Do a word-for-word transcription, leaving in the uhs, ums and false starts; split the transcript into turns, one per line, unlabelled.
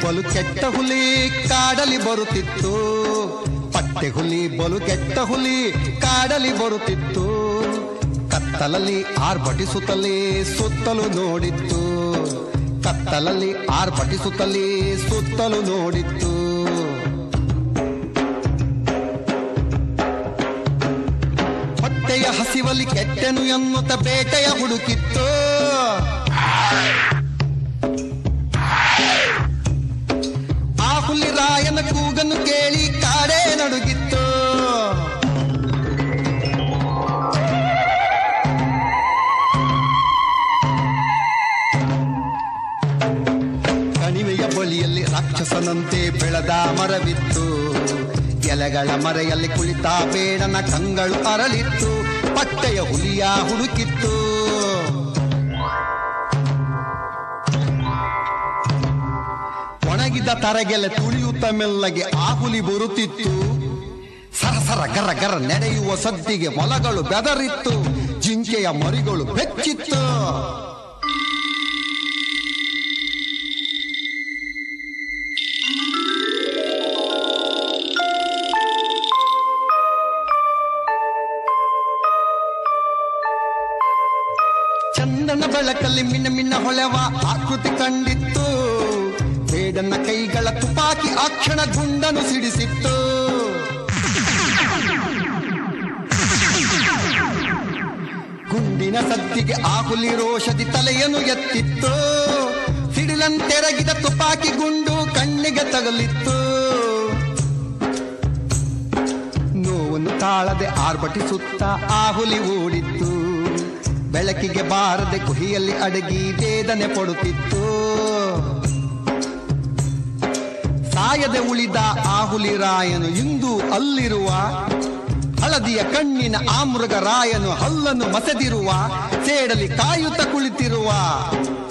ಬಲು ಕೆಟ್ಟ ಹುಲಿ ಕಾಡಲಿ ಬರುತ್ತಿತ್ತು. ಪಟ್ಟೆ ಹುಲಿ ಬಲು ಕೆಟ್ಟ ಹುಲಿ ಕಾಡಲಿ ಬರುತ್ತಿತ್ತು. ಕತ್ತಲಲ್ಲಿ ಆರ್ಭಟಿಸುತ್ತಲೇ ಸುತ್ತಲೂ ನೋಡಿತ್ತು. ಕತ್ತಲಲ್ಲಿ ಆರ್ಭಟಿಸುತ್ತಲೇ ಸುತ್ತಲೂ ನೋಡಿತ್ತು. ಹೊಟ್ಟೆಯ ಹಸಿವಲ್ಲಿ ಕೆಟ್ಟೆನು ಎನ್ನುತ್ತ ಬೇಟೆಯ ಹುಡುಕಿತ್ತು. ಆ ಹುಲಿ ರಾಯನ ಕೂಗನ್ನು ಕೇಳಿ ಕಾಡೇ ನಡುಗಿತ್ತು. ಕಣಿವೆಯ ಬಳಿಯಲ್ಲಿ ರಾಕ್ಷಸನಂತೆ ಬೆಳೆದ ಮರವಿತ್ತು. ಎಲೆಗಳ ಮರೆಯಲ್ಲಿ ಕುಳಿತ ಬೇಡನ ಕಂಗಳು ಅರಳಿತ್ತು. ಪಟ್ಟೆಯ ಹುಲಿಯ ಹುಡುಕಿತ್ತು. ಒಣಗಿದ ತರಗೆಲೆ ತುಳಿಯುತ್ತ ಮೆಲ್ಲಗೆ ಆ ಹುಲಿ ಬರುತ್ತಿತ್ತು. ಸರಸರ ಗರ ಗರ ನಡೆಯುವ ಸದ್ದಿಗೆ ಮೊಲಗಳು ಬೆದರಿತ್ತು. ಜಿಂಕೆಯ ಮರಿಗಳು ಬೆಚ್ಚಿತ್ತು. ಚಂದನ ಬೆಳಕಲ್ಲಿ ಮಿನ್ನ ಮಿನ್ನ ಹೊಳೆವ ಆಕೃತಿ ಕಂಡಿತ್ತು. ಬೇಡನ ಕೈಗಳ ತುಪಾಕಿ ಆ ಕ್ಷಣ ಗುಂಡನು ಸಿಡಿಸಿತ್ತು. ಗುಂಡಿನ ಸದ್ದಿಗೆ ಆ ಹುಲಿ ರೋಷದಿ ತಲೆಯನ್ನು ಎತ್ತಿತ್ತು. ಸಿಡಿಲಂತೆರಗಿದ ತುಪಾಕಿ ಗುಂಡು ಕಣ್ಣಿಗೆ ತಗಲಿತ್ತು. ನೋವನ್ನು ತಾಳದೆ ಆರ್ಭಟಿಸುತ್ತ ಆ ಹುಲಿ ಓಡಿತ್ತು. ಬೆಳಕಿಗೆ ಬಾರದೆ ಗುಹಿಯಲ್ಲಿ ಅಡಗಿ ವೇದನೆ ಪಡುತ್ತಿತ್ತು. ಸಾಯದೆ ಉಳಿದ ಆ ಹುಲಿ ರಾಯನು ಇಂದು ಅಲ್ಲಿರುವ. ಹಳದಿಯ ಕಣ್ಣಿನ ಆ ಮೃಗ ರಾಯನು ಹಲ್ಲನ್ನು ಮಸೆದಿರುವ. ಸೇಡಲಿ ಕಾಯುತ್ತ ಕುಳಿತಿರುವ.